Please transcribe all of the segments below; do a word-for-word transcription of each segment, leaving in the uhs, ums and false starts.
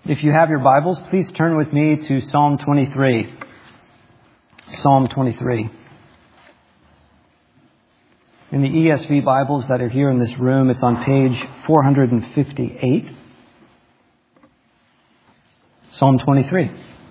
If you have your Bibles, please turn with me to Psalm twenty-three. Psalm twenty-three. In the E S V Bibles that are here in this room, it's on page four hundred fifty-eight. Psalm twenty-three.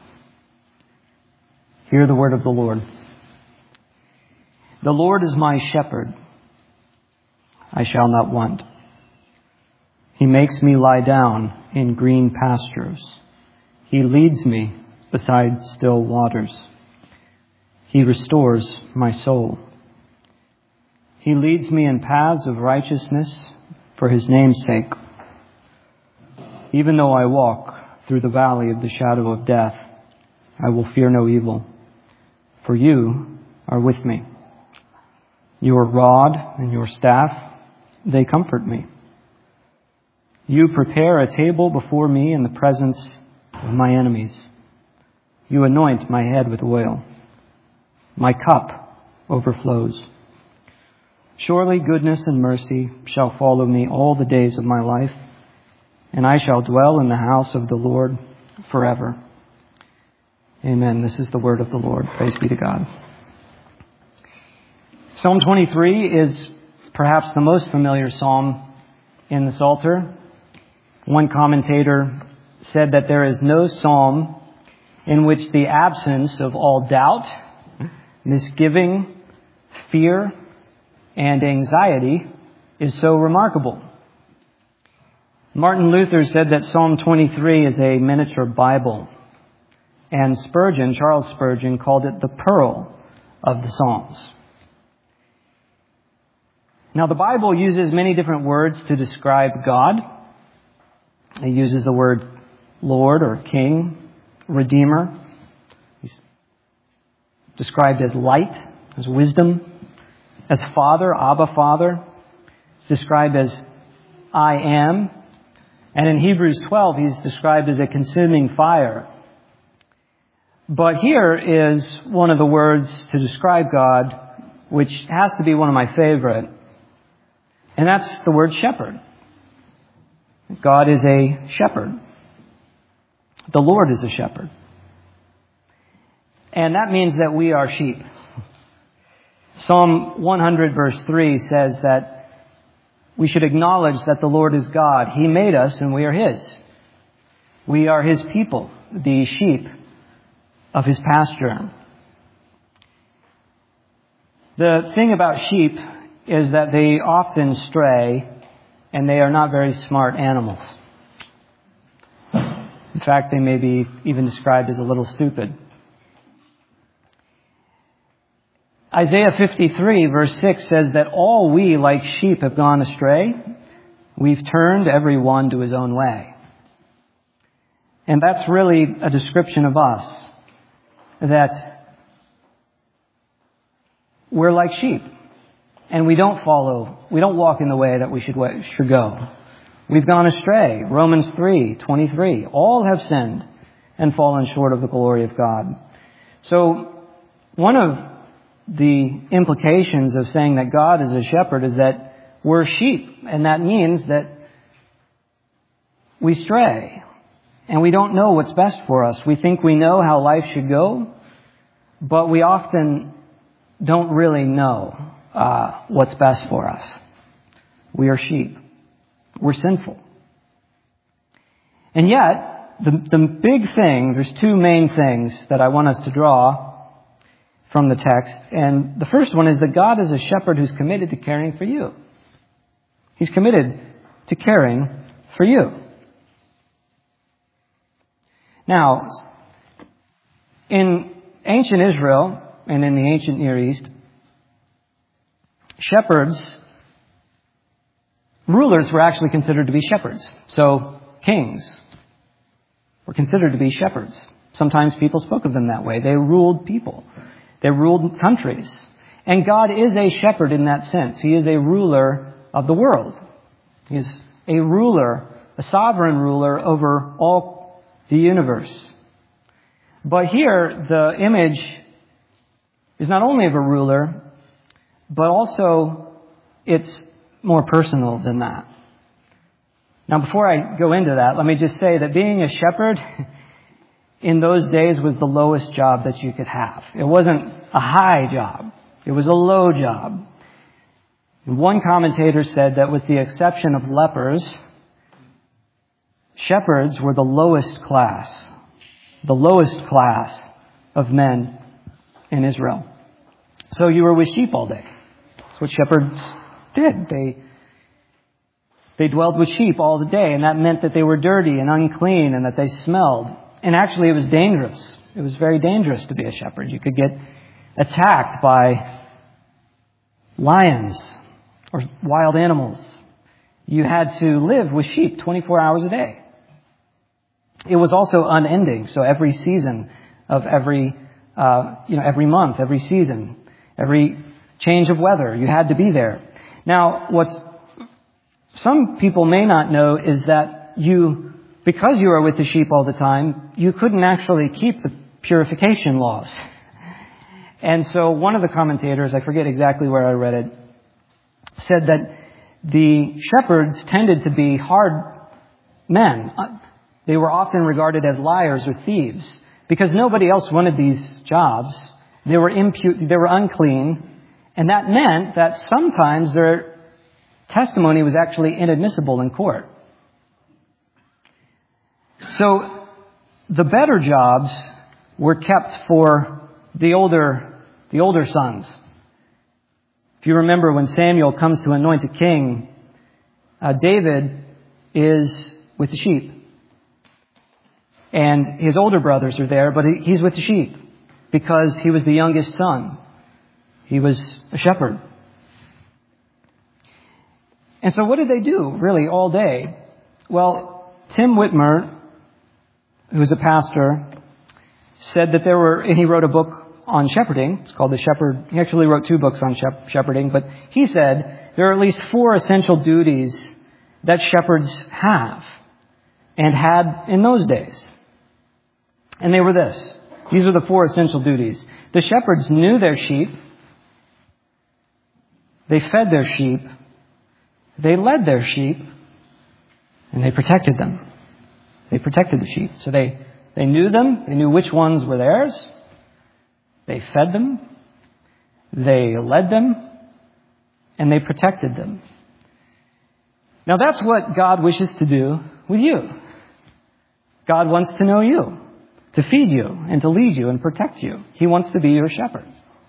Hear the word of the Lord. The Lord is my shepherd. I shall not want. He makes me lie down in green pastures. He leads me beside still waters. He restores my soul. He leads me in paths of righteousness for his name's sake. Even though I walk through the valley of the shadow of death, I will fear no evil, for you are with me. Your rod and your staff, they comfort me. You prepare a table before me in the presence of my enemies. You anoint my head with oil. My cup overflows. Surely goodness and mercy shall follow me all the days of my life, and I shall dwell in the house of the Lord forever. Amen. This is the word of the Lord. Praise be to God. Psalm twenty-three is perhaps the most familiar psalm in the Psalter. One commentator said that there is no psalm in which the absence of all doubt, misgiving, fear, and anxiety is so remarkable. Martin Luther said that Psalm twenty-three is a miniature Bible, and Spurgeon, Charles Spurgeon, called it the pearl of the Psalms. Now, the Bible uses many different words to describe God. It uses the word Lord or King, Redeemer. He's described as light, as wisdom, as Father, Abba Father. He's described as I am. And in Hebrews twelve, he's described as a consuming fire. But here is one of the words to describe God, which has to be one of my favorite. And that's the word shepherd. God is a shepherd. The Lord is a shepherd. And that means that we are sheep. Psalm one hundred verse three says that we should acknowledge that the Lord is God. He made us and we are His. We are His people, the sheep of His pasture. The thing about sheep is that they often stray and they are not very smart animals. In fact, they may be even described as a little stupid. Isaiah fifty-three verse six says that all we like sheep have gone astray. We've turned every one to his own way. And that's really a description of us. That we're like sheep. And we don't follow, we don't walk in the way that we should, should go. We've gone astray. Romans three twenty-three. All have sinned and fallen short of the glory of God. So one of the implications of saying that God is a shepherd is that we're sheep. And that means that we stray. And we don't know what's best for us. We think we know how life should go, but we often don't really know uh, what's best for us. We are sheep. We're sinful. And yet, the, the big thing, there's two main things that I want us to draw from the text. And the first one is that God is a shepherd who's committed to caring for you. He's committed to caring for you. Now, in ancient Israel and in the ancient Near East, shepherds, rulers were actually considered to be shepherds. So kings were considered to be shepherds. Sometimes people spoke of them that way. They ruled people. They ruled countries. And God is a shepherd in that sense. He is a ruler of the world. He is a ruler, a sovereign ruler over all the universe. But here, the image is not only of a ruler, but also it's more personal than that. Now, before I go into that, let me just say that being a shepherd in those days was the lowest job that you could have. It wasn't a high job. It was a low job. One commentator said that with the exception of lepers, shepherds were the lowest class, the lowest class of men in Israel. So you were with sheep all day. That's what shepherds did. They They dwelled with sheep all the day, and that meant that they were dirty and unclean and that they smelled. And actually it was dangerous. It was very dangerous to be a shepherd. You could get attacked by lions or wild animals. You had to live with sheep twenty-four hours a day. It was also unending. So every season of every, uh, you know, every month, every season, every change of weather, you had to be there. Now, what's some people may not know is that you, because you are with the sheep all the time, you couldn't actually keep the purification laws. And so one of the commentators, I forget exactly where I read it, said that the shepherds tended to be hard men. They were often regarded as liars or thieves because nobody else wanted these jobs. They were impu- they were unclean, and that meant that sometimes their testimony was actually inadmissible in court. So the better jobs were kept for the older, the older sons. If you remember when Samuel comes to anoint a king, uh, David is with the sheep. And his older brothers are there, but he, he's with the sheep because he was the youngest son. He was a shepherd. And so what did they do, really, all day? Well, Tim Whitmer, who's a pastor, said that there were, and he wrote a book on shepherding. It's called The Shepherd. He actually wrote two books on shep- shepherding, but he said there are at least four essential duties that shepherds have and had in those days. And they were this. These were the four essential duties. The shepherds knew their sheep. They fed their sheep. They led their sheep, and they protected them. They protected the sheep. So they, they knew them. They knew which ones were theirs. They fed them. They led them. And they protected them. Now that's what God wishes to do with you. God wants to know you, to feed you, and to lead you and protect you. He wants to be your shepherd.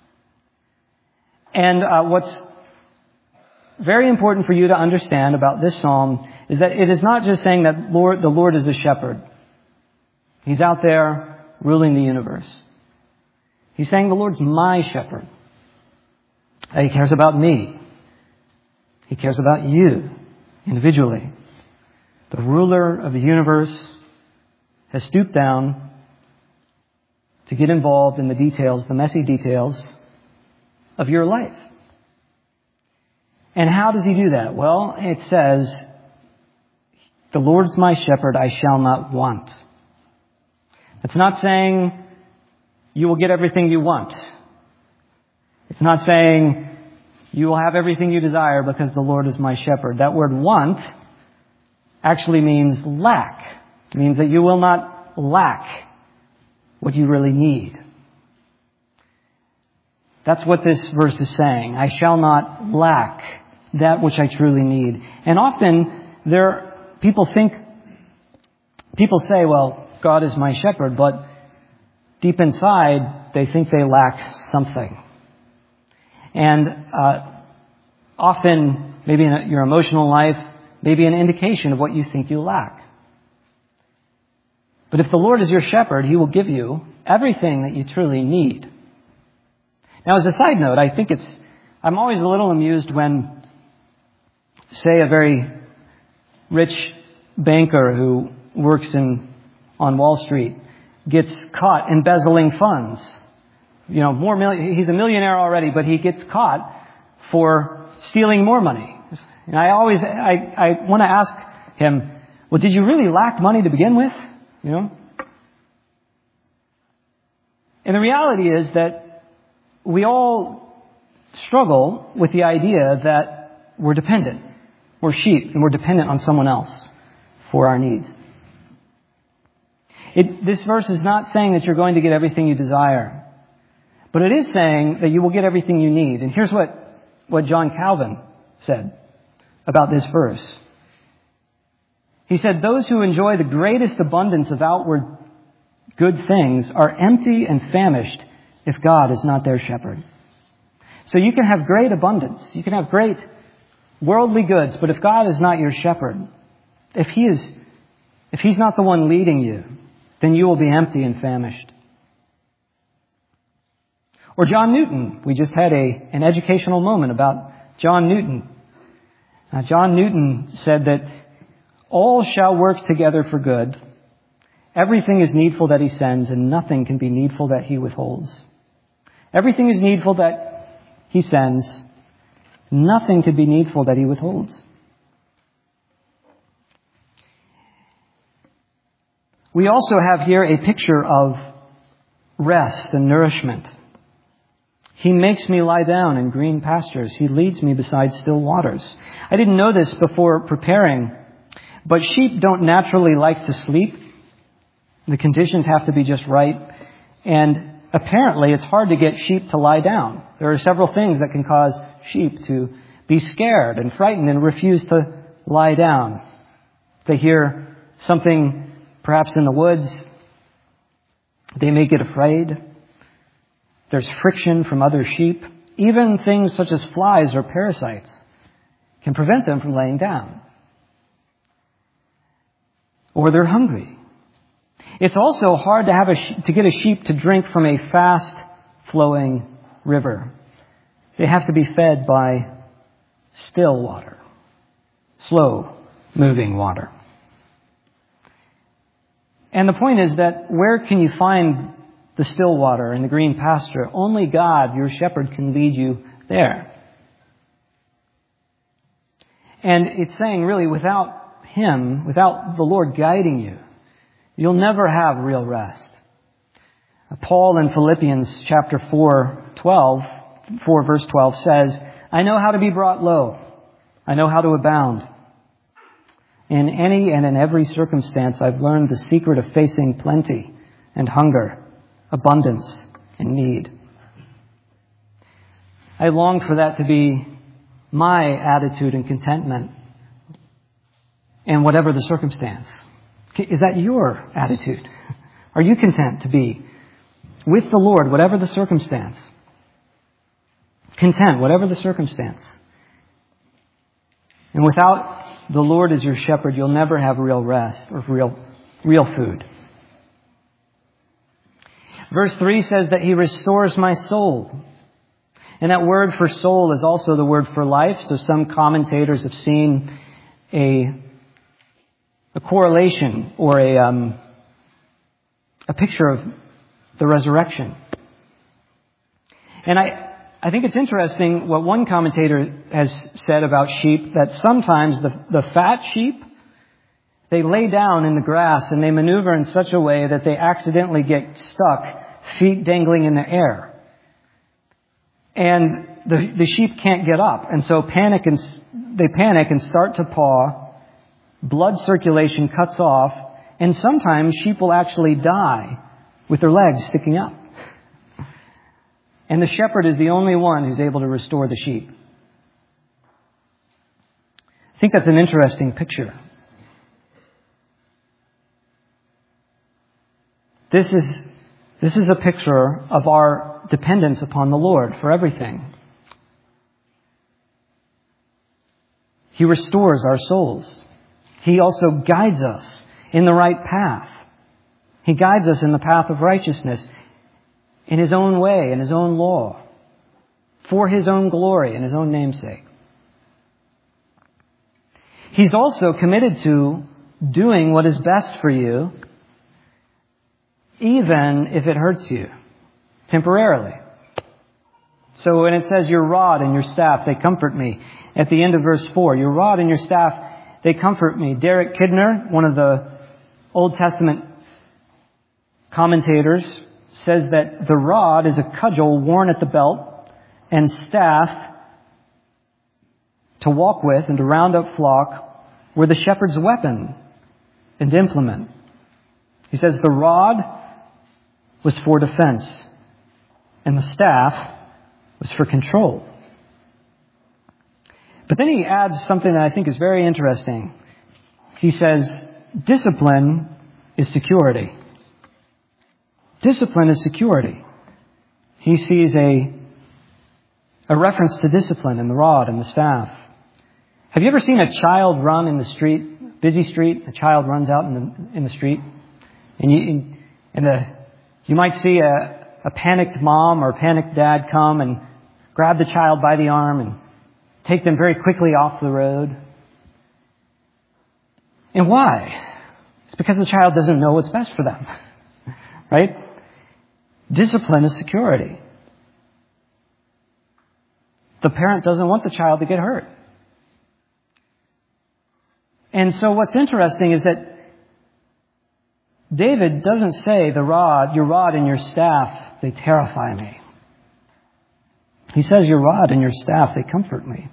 And uh, what's very important for you to understand about this psalm is that it is not just saying that Lord, the Lord is a shepherd. He's out there ruling the universe. He's saying the Lord's my shepherd. He cares about me. He cares about you individually. The ruler of the universe has stooped down to get involved in the details, the messy details of your life. And how does he do that? Well, it says, the Lord's my shepherd, I shall not want. It's not saying you will get everything you want. It's not saying you will have everything you desire because the Lord is my shepherd. That word want actually means lack. It means that you will not lack what you really need. That's what this verse is saying. I shall not lack that which I truly need. And often there, people think, people say, well, God is my shepherd, but deep inside, they think they lack something. And uh, often, maybe in your emotional life, maybe an indication of what you think you lack. But if the Lord is your shepherd, He will give you everything that you truly need. Now, as a side note, I think it's, I'm always a little amused when, say, a very rich banker who works in, on Wall Street gets caught embezzling funds. You know, more million, he's a millionaire already, but he gets caught for stealing more money. And I always, I, I want to ask him, well, did you really lack money to begin with? You know? And the reality is that we all struggle with the idea that we're dependent. We're sheep and we're dependent on someone else. for our needs. It, this verse is not saying that you're going to get everything you desire, but it is saying that you will get everything you need. And here's what, what John Calvin said about this verse. He said, those who enjoy the greatest abundance of outward good things are empty and famished if God is not their shepherd. So you can have great abundance. You can have great worldly goods, but if God is not your shepherd, if He is, if He's not the one leading you, then you will be empty and famished. Or John Newton. We just had a, an educational moment about John Newton. Now, John Newton said that all shall work together for good. Everything is needful that He sends, and nothing can be needful that He withholds. Everything is needful that He sends. Nothing can be needful that He withholds. We also have here a picture of rest and nourishment. He makes me lie down in green pastures. He leads me beside still waters. I didn't know this before preparing, but sheep don't naturally like to sleep. The conditions have to be just right. And apparently it's hard to get sheep to lie down. There are several things that can cause sheep to be scared and frightened and refuse to lie down. They hear something perhaps in the woods, they may get afraid. There's friction from other sheep. Even things such as flies or parasites can prevent them from laying down. Or they're hungry. It's also hard to have a to get a sheep to drink from a fast-flowing river. They have to be fed by still water, slow-moving water. And the point is that where can you find the still water and the green pasture? Only God, your shepherd, can lead you there. And it's saying really without Him, without the Lord guiding you, you'll never have real rest. Paul in Philippians chapter four, twelve, four verse twelve says, I know how to be brought low. I know how to abound. In any and in every circumstance, I've learned the secret of facing plenty and hunger, abundance and need. I long for that to be my attitude and contentment in whatever the circumstance. Is that your attitude? Are you content to be with the Lord, whatever the circumstance? Content, whatever the circumstance. And without the Lord as your shepherd, you'll never have real rest or real, real food. Verse three says that He restores my soul. And that word for soul is also the word for life. So some commentators have seen a, a correlation or a, um, a picture of the resurrection. And I, I think it's interesting what one commentator has said about sheep, that sometimes the, the fat sheep, they lay down in the grass and they maneuver in such a way that they accidentally get stuck, feet dangling in the air. And the, the sheep can't get up. And so panic and, they panic and start to paw. Blood circulation cuts off. And sometimes sheep will actually die with their legs sticking up. And the shepherd is the only one who's able to restore the sheep. I think that's an interesting picture. This is, this is a picture of our dependence upon the Lord for everything. He restores our souls. He also guides us in the right path. He guides us in the path of righteousness, in His own way, in His own law, for His own glory and His own namesake. He's also committed to doing what is best for you, even if it hurts you, temporarily. So when it says, your rod and your staff, they comfort me, at the end of verse four, your rod and your staff, they comfort me. Derek Kidner, one of the Old Testament commentators, says that the rod is a cudgel worn at the belt, and staff to walk with and to round up flock were the shepherd's weapon and implement. He says the rod was for defense, and the staff was for control. But then he adds something that I think is very interesting. He says, discipline is security. Discipline is security. He sees a, a reference to discipline in the rod and the staff. Have you ever seen a child run in the street, busy street? A child runs out in the, in the street. And you, and the, you might see a, a panicked mom or a panicked dad come and grab the child by the arm and take them very quickly off the road. And why? It's because the child doesn't know what's best for them. Right? Discipline is security. The parent doesn't want the child to get hurt. And so what's interesting is that David doesn't say the rod, your rod and your staff, they terrify me. He says your rod and your staff, they comfort me.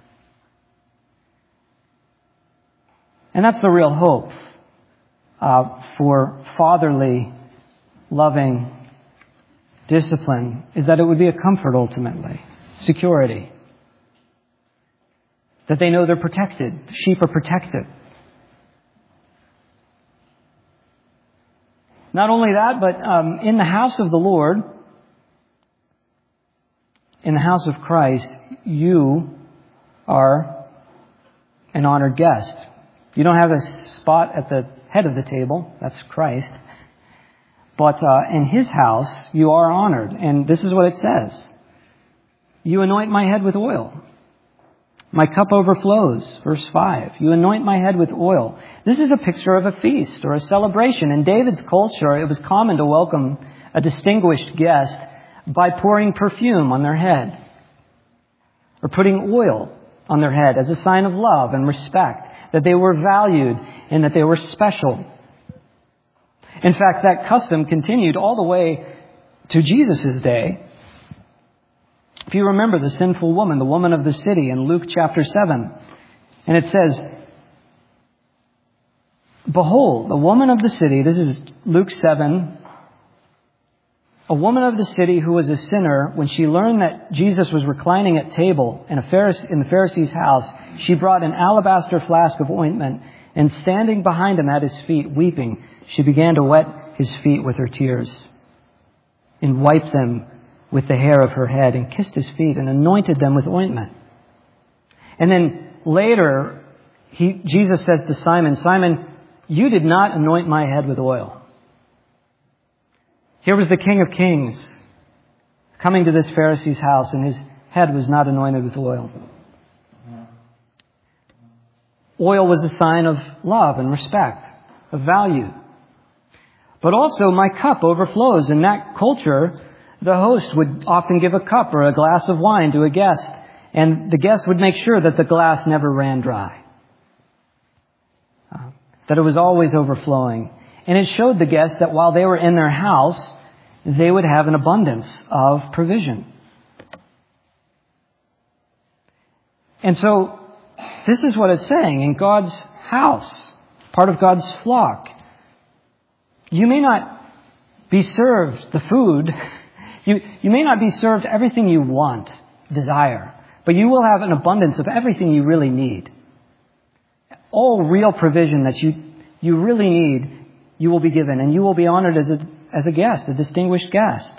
And that's the real hope uh, for fatherly, loving discipline, is that it would be a comfort ultimately, security. That they know they're protected. The sheep are protected. Not only that, but um, in the house of the Lord, in the house of Christ, you are an honored guest. You don't have a spot at the head of the table. That's Christ. But uh, in His house, you are honored. And this is what it says. You anoint my head with oil. My cup overflows. Verse five. You anoint my head with oil. This is a picture of a feast or a celebration. In David's culture, it was common to welcome a distinguished guest by pouring perfume on their head or putting oil on their head as a sign of love and respect, that they were valued and that they were special. In fact, that custom continued all the way to Jesus' day. If you remember the sinful woman, the woman of the city in Luke chapter seven, and it says, behold, the woman of the city, this is Luke seven, a woman of the city who was a sinner, when she learned that Jesus was reclining at table in, a Pharisee, in the Pharisee's house, she brought an alabaster flask of ointment, and standing behind him at his feet, weeping, she began to wet his feet with her tears and wiped them with the hair of her head and kissed his feet and anointed them with ointment. And then later, he, Jesus says to Simon, Simon, you did not anoint my head with oil. Here was the King of Kings coming to this Pharisee's house, and his head was not anointed with oil. Oil was a sign of love and respect, of value. But also, my cup overflows. In that culture, the host would often give a cup or a glass of wine to a guest, and the guest would make sure that the glass never ran dry, uh, that it was always overflowing. And it showed the guests that while they were in their house, they would have an abundance of provision. And so, this is what it's saying. In God's house, part of God's flock, you may not be served the food. You, you may not be served everything you want, desire, but you will have an abundance of everything you really need. All real provision that you, you really need, you will be given, and you will be honored as a, as a guest, a distinguished guest.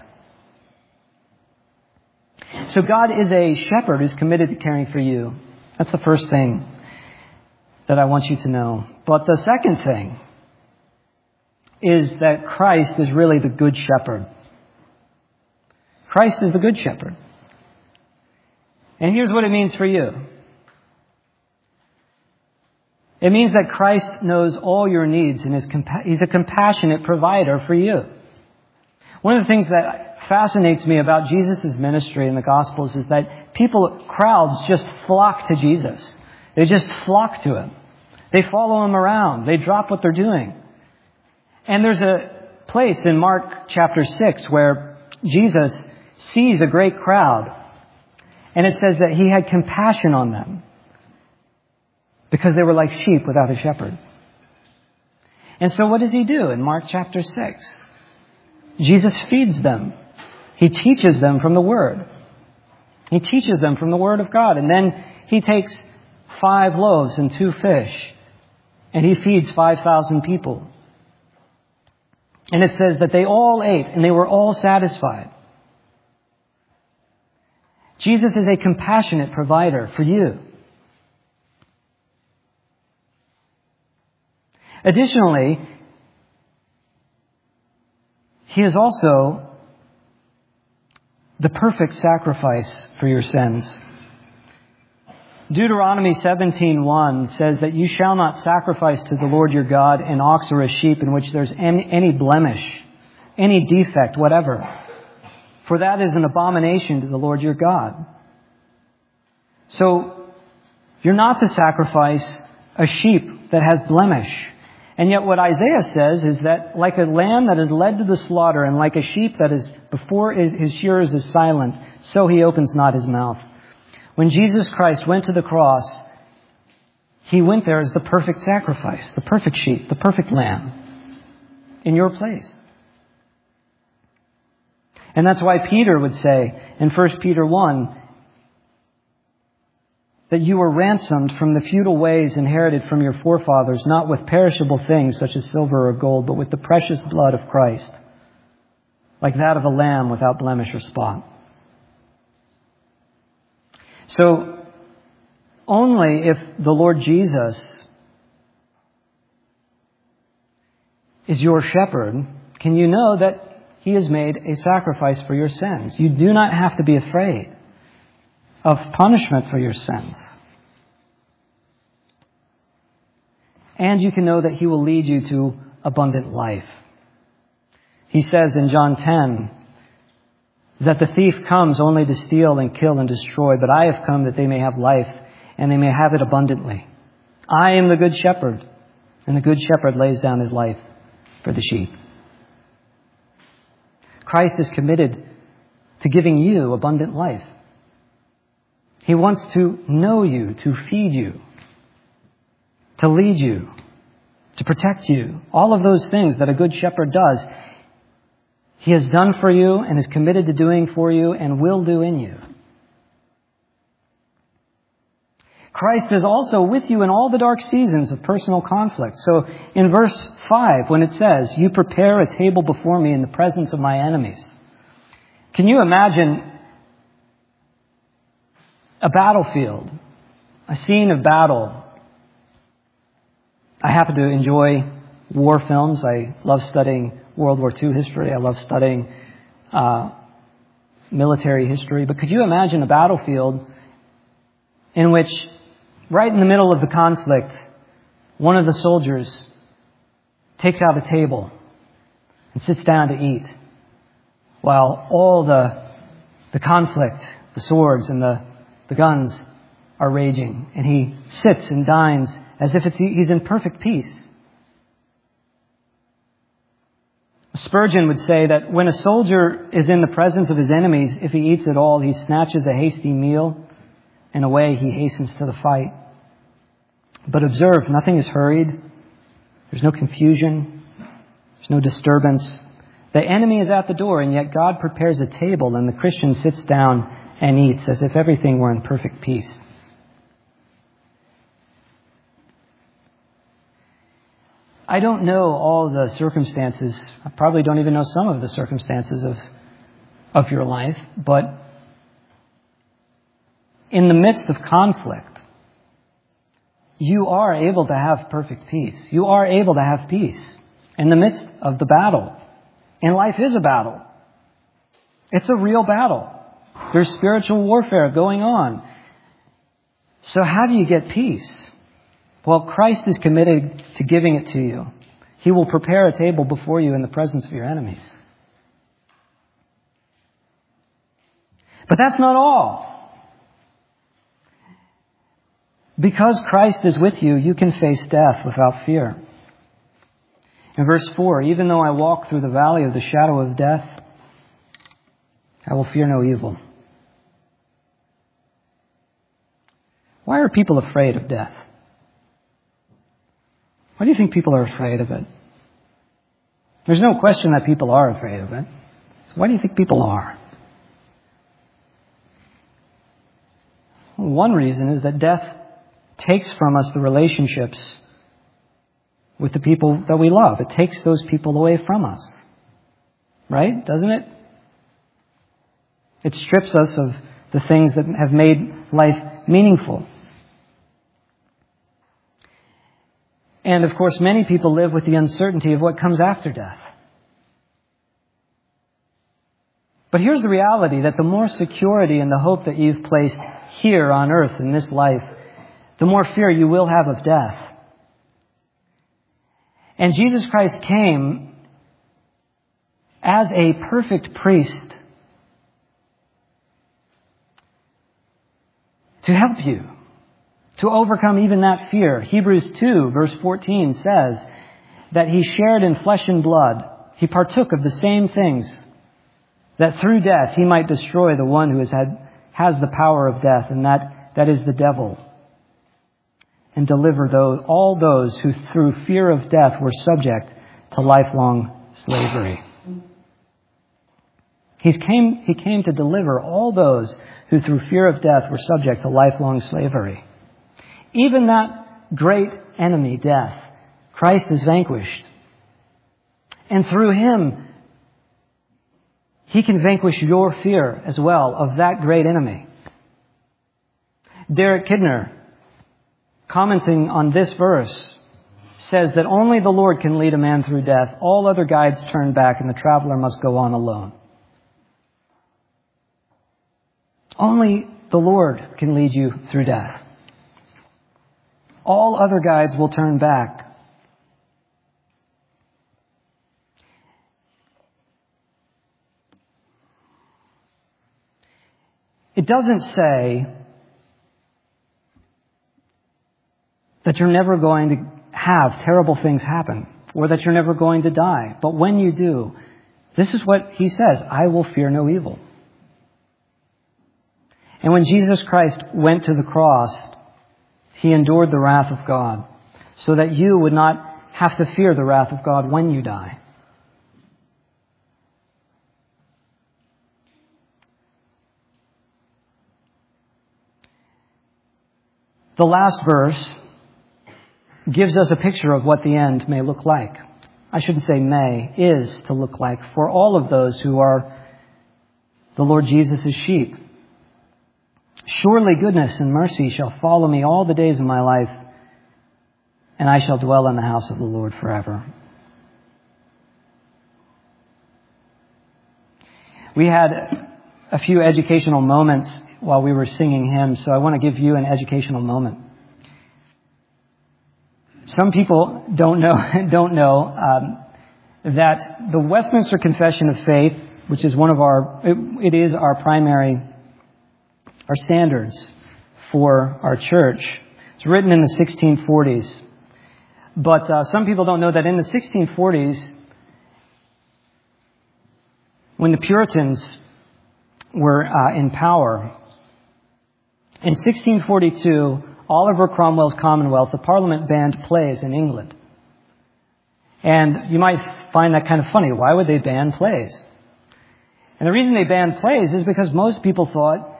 So God is a shepherd who's committed to caring for you. That's the first thing that I want you to know. But the second thing is that Christ is really the good shepherd. Christ is the good shepherd. And here's what it means for you. It means that Christ knows all your needs, and is compa- He's a compassionate provider for you. One of the things that fascinates me about Jesus' ministry in the Gospels is that people, crowds just flock to Jesus. They just flock to Him. They follow Him around. They drop what they're doing. And there's a place in Mark chapter six where Jesus sees a great crowd. And it says that He had compassion on them because they were like sheep without a shepherd. And so what does he do in Mark chapter six? Jesus feeds them. He teaches them from the Word. He teaches them from the Word of God. And then he takes five loaves and two fish, and he feeds five thousand people. And it says that they all ate and they were all satisfied. Jesus is a compassionate provider for you. Additionally, he is also the perfect sacrifice for your sins. Deuteronomy seventeen one says that you shall not sacrifice to the Lord your God an ox or a sheep in which there's any, any blemish, any defect, whatever. For that is an abomination to the Lord your God. So, you're not to sacrifice a sheep that has blemish. And yet what Isaiah says is that like a lamb that is led to the slaughter and like a sheep that is before his shearers is silent, so he opens not his mouth. When Jesus Christ went to the cross, he went there as the perfect sacrifice, the perfect sheep, the perfect lamb in your place. And that's why Peter would say in First Peter one that you were ransomed from the futile ways inherited from your forefathers, not with perishable things such as silver or gold, but with the precious blood of Christ, like that of a lamb without blemish or spot. So, only if the Lord Jesus is your shepherd can you know that he has made a sacrifice for your sins. You do not have to be afraid of punishment for your sins. And you can know that he will lead you to abundant life. He says in John ten that the thief comes only to steal and kill and destroy, but I have come that they may have life and they may have it abundantly. I am the good shepherd, and the good shepherd lays down his life for the sheep. Christ is committed to giving you abundant life. He wants to know you, to feed you, to lead you, to protect you. All of those things that a good shepherd does, he has done for you and is committed to doing for you and will do in you. Christ is also with you in all the dark seasons of personal conflict. So in verse five, when it says, you prepare a table before me in the presence of my enemies. Can you imagine a battlefield, a scene of battle? I happen to enjoy war films. I love studying World War Two history. I love studying uh, military history. But could you imagine a battlefield in which, right in the middle of the conflict, one of the soldiers takes out a table and sits down to eat, while all the the conflict, the swords and the, the guns are raging, and he sits and dines as if it's, he's in perfect peace. Spurgeon would say that when a soldier is in the presence of his enemies, if he eats at all, he snatches a hasty meal, and away he hastens to the fight. But observe, nothing is hurried. There's no confusion. There's no disturbance. The enemy is at the door, and yet God prepares a table, and the Christian sits down and eats as if everything were in perfect peace. I don't know all the circumstances. I probably don't even know some of the circumstances of, of your life. But in the midst of conflict, you are able to have perfect peace. You are able to have peace in the midst of the battle. And life is a battle. It's a real battle. There's spiritual warfare going on. So how do you get peace? Well, Christ is committed to giving it to you. He will prepare a table before you in the presence of your enemies. But that's not all. Because Christ is with you, you can face death without fear. In verse four, even though I walk through the valley of the shadow of death, I will fear no evil. Why are people afraid of death? Why do you think people are afraid of it? There's no question that people are afraid of it. So why do you think people are? One reason is that death takes from us the relationships with the people that we love. It takes those people away from us. Right? Doesn't it? It strips us of the things that have made life meaningful. And of course, many people live with the uncertainty of what comes after death. But here's the reality, that the more security and the hope that you've placed here on earth in this life, the more fear you will have of death. And Jesus Christ came as a perfect priest to help you, to overcome even that fear. Hebrews two, verse fourteen says that he shared in flesh and blood. He partook of the same things, that through death he might destroy the one who has had has the power of death, and that, that is the devil, and deliver those, all those who through fear of death were subject to lifelong slavery. He's came, he came to deliver all those who through fear of death were subject to lifelong slavery. Even that great enemy, death, Christ has vanquished. And through him, he can vanquish your fear as well of that great enemy. Derek Kidner, commenting on this verse, says that only the Lord can lead a man through death. All other guides turn back and the traveler must go on alone. Only the Lord can lead you through death. All other guides will turn back. It doesn't say that you're never going to have terrible things happen or that you're never going to die. But when you do, this is what he says, I will fear no evil. And when Jesus Christ went to the cross, he endured the wrath of God so that you would not have to fear the wrath of God when you die. The last verse gives us a picture of what the end may look like. I shouldn't say may, is to look like for all of those who are the Lord Jesus' sheep. Surely goodness and mercy shall follow me all the days of my life, and I shall dwell in the house of the Lord forever. We had a few educational moments while we were singing hymns, so I want to give you an educational moment. Some people don't know don't know um, that the Westminster Confession of Faith, which is one of our it, it is our primary our standards for our church. It's written in the sixteen forties. But uh, some people don't know that in the sixteen forties, when the Puritans were uh, in power, in sixteen forty-two, Oliver Cromwell's Commonwealth, the Parliament banned plays in England. And you might find that kind of funny. Why would they ban plays? And the reason they banned plays is because most people thought,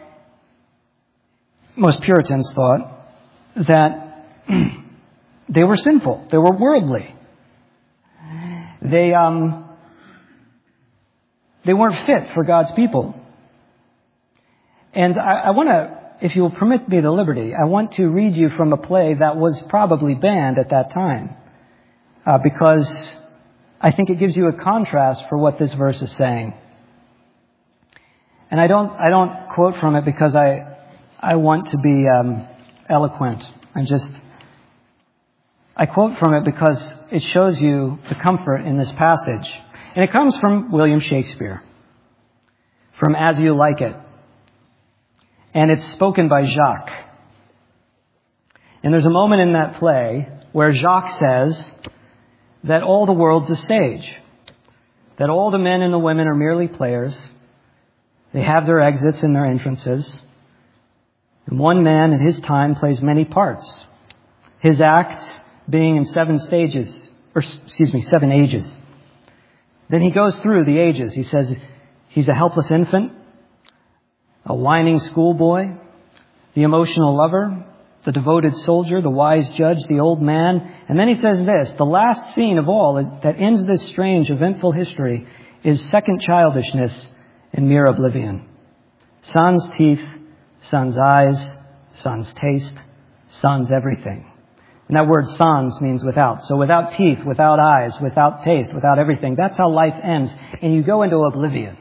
most Puritans thought, that they were sinful. They were worldly. They, um, they weren't fit for God's people. And I, I want to, if you will permit me the liberty, I want to read you from a play that was probably banned at that time. Uh, because I think it gives you a contrast for what this verse is saying. And I don't, I don't quote from it because I, I want to be um, eloquent. I just, I quote from it because it shows you the comfort in this passage. And it comes from William Shakespeare, from As You Like It. And it's spoken by Jacques. And there's a moment in that play where Jacques says that all the world's a stage, that all the men and the women are merely players. They have their exits and their entrances. And one man at his time plays many parts, his acts being in seven stages, or excuse me, seven ages. Then he goes through the ages. He says he's a helpless infant, a whining schoolboy, the emotional lover, the devoted soldier, the wise judge, the old man. And then he says this, the last scene of all that ends this strange, eventful history is second childishness and mere oblivion. Sans teeth, sans eyes, sans taste, sans everything. And that word sans means without. So without teeth, without eyes, without taste, without everything. That's how life ends. And you go into oblivion.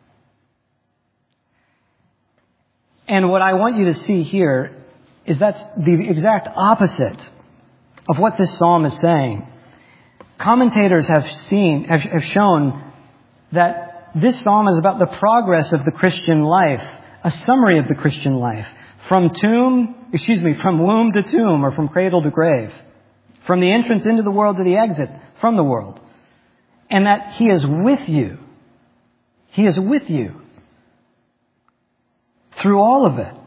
And what I want you to see here is that's the exact opposite of what this psalm is saying. Commentators have seen, have, have shown that this psalm is about the progress of the Christian life, a summary of the Christian life, from tomb, excuse me, from womb to tomb, or from cradle to grave, from the entrance into the world to the exit from the world, and that He is with you. He is with you through all of it.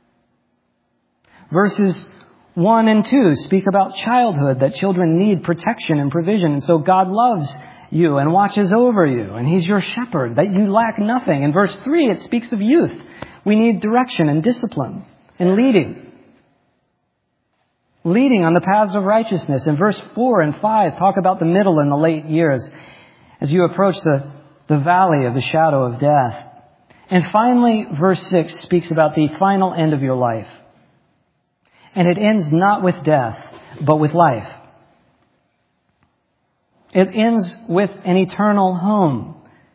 Verses one and two speak about childhood, that children need protection and provision. And so God loves you and watches over you. And He's your shepherd, that you lack nothing. In verse three, it speaks of youth. We need direction and discipline and leading. Leading on the paths of righteousness. In verse four and five, talk about the middle and the late years as you approach the, the valley of the shadow of death. And finally, verse six speaks about the final end of your life. And it ends not with death, but with life. It ends with an eternal home.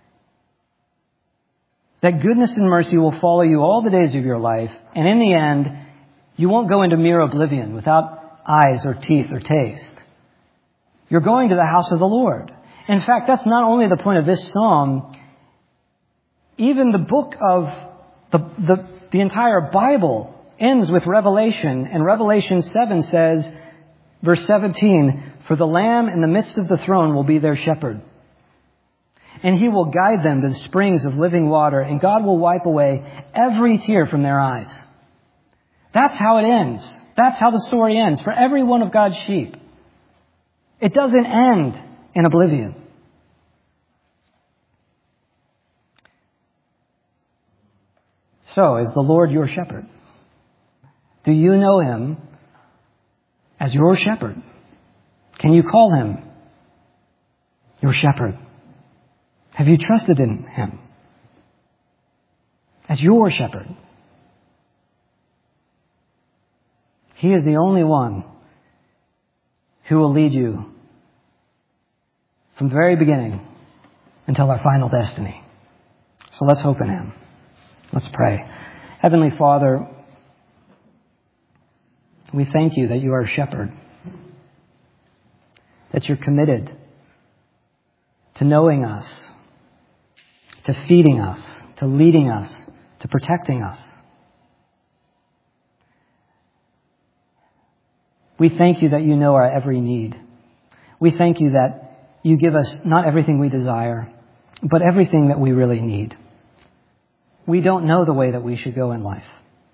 That goodness and mercy will follow you all the days of your life. And in the end, you won't go into mere oblivion without eyes or teeth or taste. You're going to the house of the Lord. In fact, that's not only the point of this psalm. Even the book of the, the, the entire Bible ends with Revelation, and Revelation seven says, verse seventeen, for the Lamb in the midst of the throne will be their shepherd, and He will guide them to the springs of living water, and God will wipe away every tear from their eyes. That's how it ends. That's how the story ends for every one of God's sheep. It doesn't end in oblivion. So, is the Lord your shepherd? Do you know Him as your shepherd? Can you call Him your shepherd? Have you trusted in Him as your shepherd? He is the only one who will lead you from the very beginning until our final destiny. So let's hope in Him. Let's pray. Heavenly Father, we thank You that You are a shepherd, that You're committed to knowing us, to feeding us, to leading us, to protecting us. We thank You that You know our every need. We thank You that You give us not everything we desire, but everything that we really need. We don't know the way that we should go in life.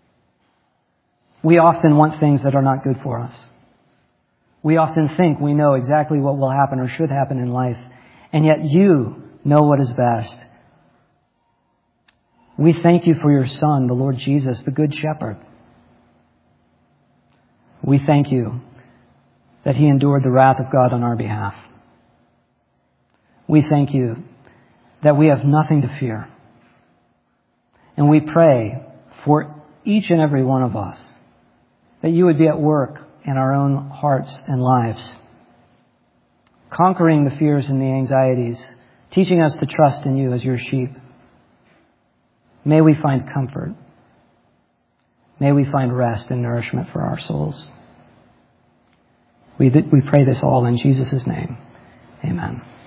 We often want things that are not good for us. We often think we know exactly what will happen or should happen in life, and yet You know what is best. We thank You for Your Son, the Lord Jesus, the Good Shepherd. We thank You that He endured the wrath of God on our behalf. We thank You that we have nothing to fear. And we pray for each and every one of us that You would be at work in our own hearts and lives, conquering the fears and the anxieties, teaching us to trust in You as Your sheep. May we find comfort. May we find rest and nourishment for our souls. We, we pray this all in Jesus' name. Amen.